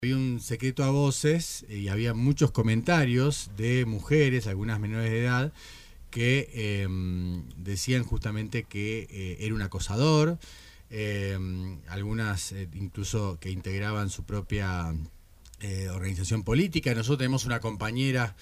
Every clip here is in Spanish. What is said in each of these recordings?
Había un secreto a voces y había muchos comentarios de mujeres, algunas menores de edad, que decían justamente que era un acosador, algunas incluso que integraban su propia organización política. Nosotros tenemos una compañera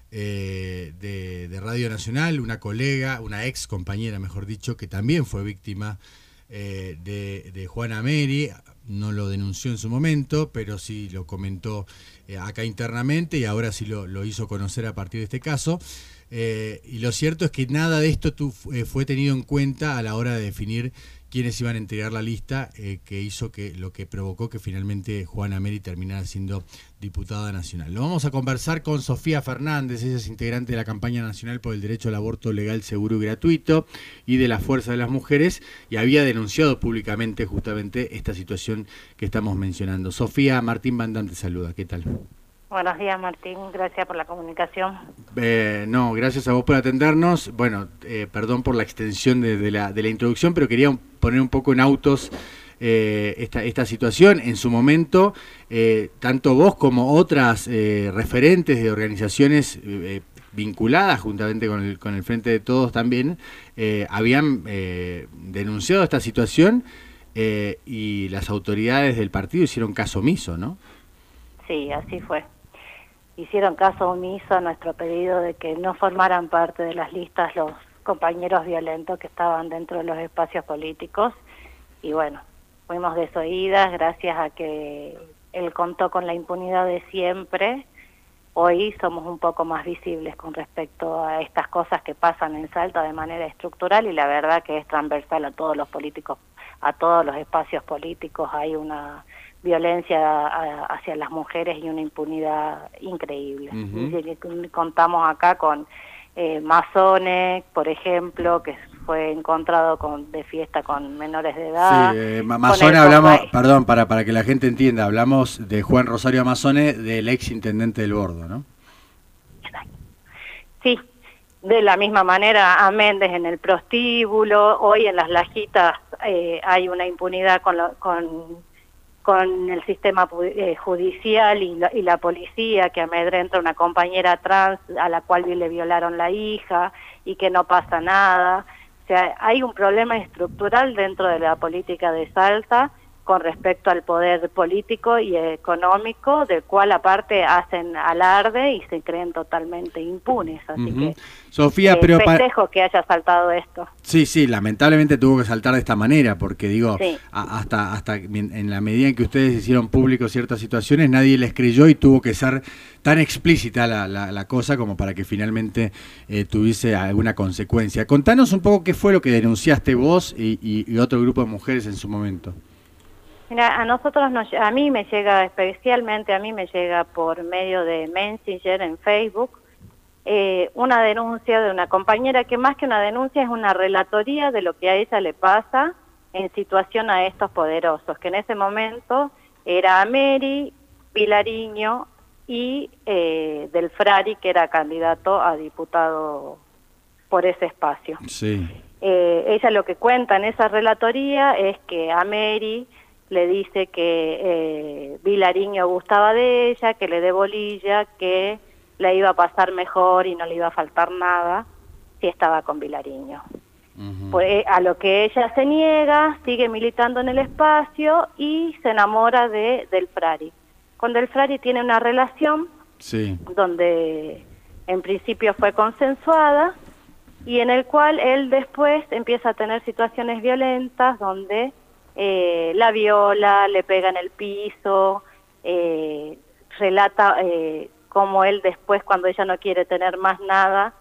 de Radio Nacional, una colega, una ex compañera, mejor dicho, que también fue víctima de Juana Meri. No lo denunció en su momento, pero sí lo comentó acá internamente y ahora sí lo hizo conocer a partir de este caso. Y lo cierto es que nada de esto fue tenido en cuenta a la hora de definir quiénes iban a entregar la lista, que hizo que lo que provocó que finalmente Juana Meri terminara siendo diputada nacional. Lo vamos a conversar con Sofía Fernández. Ella es integrante de la campaña nacional por el derecho al aborto legal, seguro y gratuito y de la Fuerza de las Mujeres, y había denunciado públicamente justamente esta situación que estamos mencionando. Sofía, Martín Bandán te saluda. ¿Qué tal? Buenos días, Martín, gracias por la comunicación. No, gracias a vos por atendernos. Bueno, perdón por la extensión de la introducción, pero quería poner un poco en autos esta situación. En su momento, tanto vos como otras referentes de organizaciones vinculadas juntamente con el Frente de Todos también, habían denunciado esta situación y las autoridades del partido hicieron caso omiso, ¿no? Sí, así fue. Hicieron caso omiso a nuestro pedido de que no formaran parte de las listas los compañeros violentos que estaban dentro de los espacios políticos. Y bueno, fuimos desoídas gracias a que él contó con la impunidad de siempre. Hoy somos un poco más visibles con respecto a estas cosas que pasan en Salta de manera estructural, y la verdad que es transversal a todos los políticos, a todos los espacios políticos. Hay una violencia hacia las mujeres y una impunidad increíble. Y contamos acá con masones, por ejemplo, que fue encontrado de fiesta con menores de edad. Sí, Mazones hablamos, perdón, para que la gente entienda, hablamos de Juan Rosario Mazzone, del ex intendente del Bordo, ¿no? Sí, de la misma manera a Méndez en el prostíbulo. Hoy en las Lajitas hay una impunidad con el sistema judicial y la policía, que amedrenta a una compañera trans a la cual le violaron la hija y que no pasa nada. O sea, hay un problema estructural dentro de la política de Salta con respecto al poder político y económico, del cual aparte hacen alarde y se creen totalmente impunes. Así que Sofía, pero festejo que haya saltado esto. Sí, lamentablemente tuvo que saltar de esta manera, porque digo, sí. hasta en la medida en que ustedes hicieron público ciertas situaciones, nadie les creyó y tuvo que ser tan explícita la cosa como para que finalmente tuviese alguna consecuencia. Contanos un poco qué fue lo que denunciaste vos y otro grupo de mujeres en su momento. Mira, a mí me llega, especialmente a mí me llega por medio de Messenger en Facebook, una denuncia de una compañera que más que una denuncia es una relatoría de lo que a ella le pasa en situación a estos poderosos, que en ese momento era Meri, Vilariño y Del Frari, que era candidato a diputado por ese espacio. Sí. Ella lo que cuenta en esa relatoría es que a Meri le dice que Vilariño gustaba de ella, que le dé bolilla, que la iba a pasar mejor y no le iba a faltar nada si estaba con Vilariño. Pues, a lo que ella se niega, sigue militando en el espacio y se enamora de Del Frari. Con Del Frari tiene una relación donde en principio fue consensuada y en el cual él después empieza a tener situaciones violentas donde la viola, le pega en el piso, relata cómo él después, cuando ella no quiere tener más nada,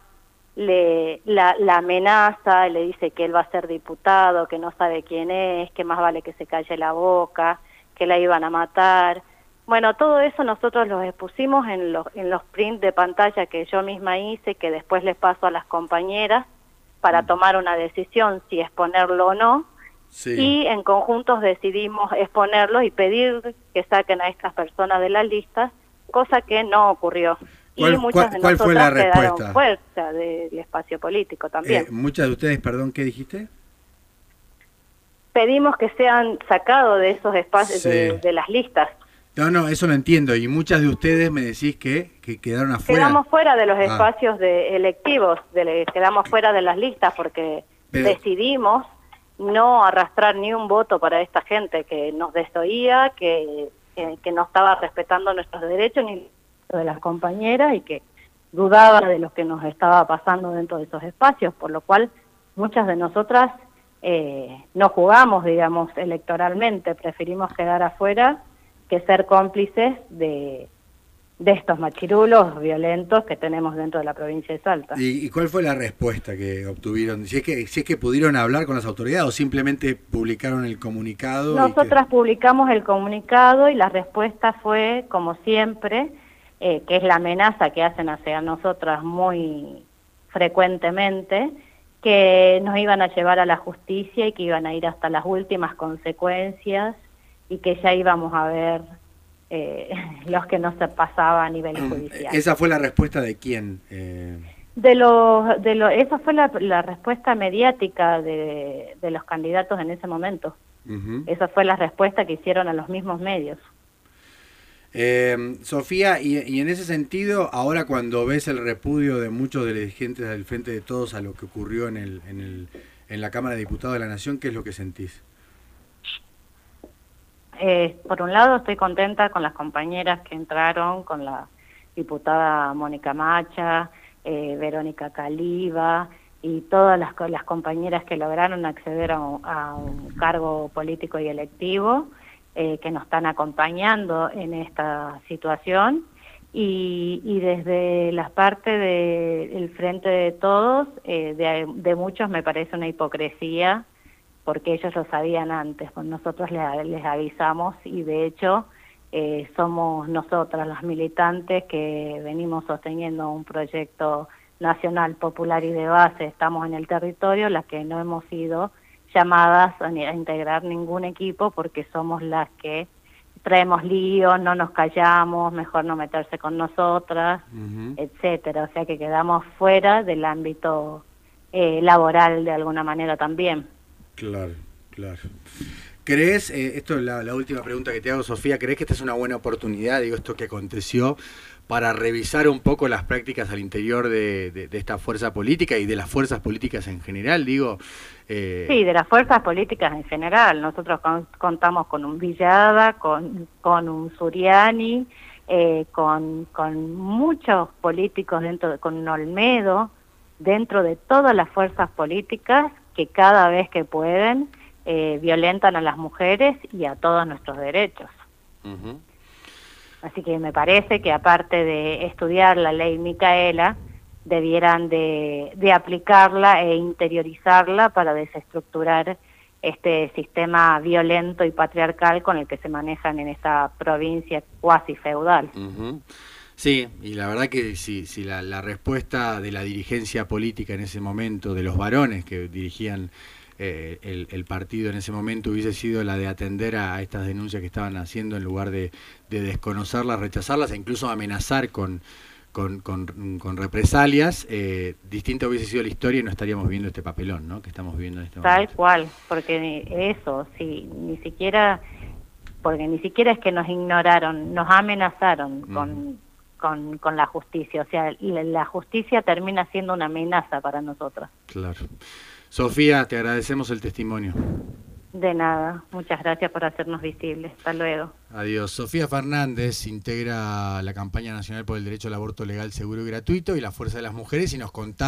la amenaza, le dice que él va a ser diputado, que no sabe quién es, que más vale que se calle la boca, que la iban a matar. Bueno, todo eso nosotros los expusimos en los prints de pantalla que yo misma hice, que después les paso a las compañeras para tomar una decisión si exponerlo o no. Sí. Y en conjuntos decidimos exponerlos y pedir que saquen a estas personas de las listas, cosa que no ocurrió. ¿Cuál fue la respuesta? Fuerza del espacio político también. Muchas de ustedes, perdón, ¿qué dijiste? Pedimos que sean sacados de esos espacios de las listas. No, eso lo entiendo. Y muchas de ustedes me decís que quedaron afuera. Quedamos fuera de los espacios electivos, quedamos fuera de las listas porque decidimos no arrastrar ni un voto para esta gente que nos desoía, que no estaba respetando nuestros derechos ni los de las compañeras y que dudaba de lo que nos estaba pasando dentro de esos espacios, por lo cual muchas de nosotras no jugamos, digamos, electoralmente, preferimos quedar afuera que ser cómplices de estos machirulos violentos que tenemos dentro de la provincia de Salta. ¿Y cuál fue la respuesta que obtuvieron? Si es que pudieron hablar con las autoridades o simplemente publicaron el comunicado. Nosotras publicamos el comunicado y la respuesta fue, como siempre, que es la amenaza que hacen hacia nosotras muy frecuentemente, que nos iban a llevar a la justicia y que iban a ir hasta las últimas consecuencias y que ya íbamos a ver los que no se pasaba a nivel judicial. ¿Esa fue la respuesta de quién? Esa fue la respuesta mediática de los candidatos en ese momento. Esa fue la respuesta que hicieron a los mismos medios. Sofía, y en ese sentido, ahora cuando ves el repudio de muchos dirigentes del Frente de Todos a lo que ocurrió en la Cámara de Diputados de la Nación, ¿qué es lo que sentís? Por un lado estoy contenta con las compañeras que entraron, con la diputada Mónica Macha, Verónica Caliba y todas las compañeras que lograron acceder a un cargo político y electivo, que nos están acompañando en esta situación y desde la parte del Frente de Todos, de muchos me parece una hipocresía porque ellos lo sabían antes, pues nosotros les avisamos y de hecho somos nosotras las militantes que venimos sosteniendo un proyecto nacional, popular y de base, estamos en el territorio, las que no hemos sido llamadas a integrar ningún equipo porque somos las que traemos líos, no nos callamos, mejor no meterse con nosotras, etcétera, o sea que quedamos fuera del ámbito laboral de alguna manera también. Claro. ¿Crees, esto es la última pregunta que te hago, Sofía, ¿crees que esta es una buena oportunidad, digo, esto que aconteció, para revisar un poco las prácticas al interior de esta fuerza política y de las fuerzas políticas en general, digo? Sí, de las fuerzas políticas en general. Nosotros contamos con un Villada, con un Suriani, con muchos políticos con un Olmedo, dentro de todas las fuerzas políticas que cada vez que pueden violentan a las mujeres y a todos nuestros derechos. Así que me parece que aparte de estudiar la ley Micaela, debieran de aplicarla e interiorizarla para desestructurar este sistema violento y patriarcal con el que se manejan en esta provincia cuasi feudal. Sí, y la verdad que si la respuesta de la dirigencia política en ese momento, de los varones que dirigían el partido en ese momento, hubiese sido la de atender a estas denuncias que estaban haciendo en lugar de desconocerlas, rechazarlas e incluso amenazar con represalias, distinta hubiese sido la historia y no estaríamos viendo este papelón, ¿no?, que estamos viendo en este momento. Tal cual, porque eso, sí, ni siquiera es que nos ignoraron, nos amenazaron con la justicia, o sea, la justicia termina siendo una amenaza para nosotros. Claro. Sofía, te agradecemos el testimonio. De nada, muchas gracias por hacernos visibles. Hasta luego. Adiós. Sofía Fernández integra la campaña nacional por el derecho al aborto legal, seguro y gratuito y la Fuerza de las Mujeres y nos contaba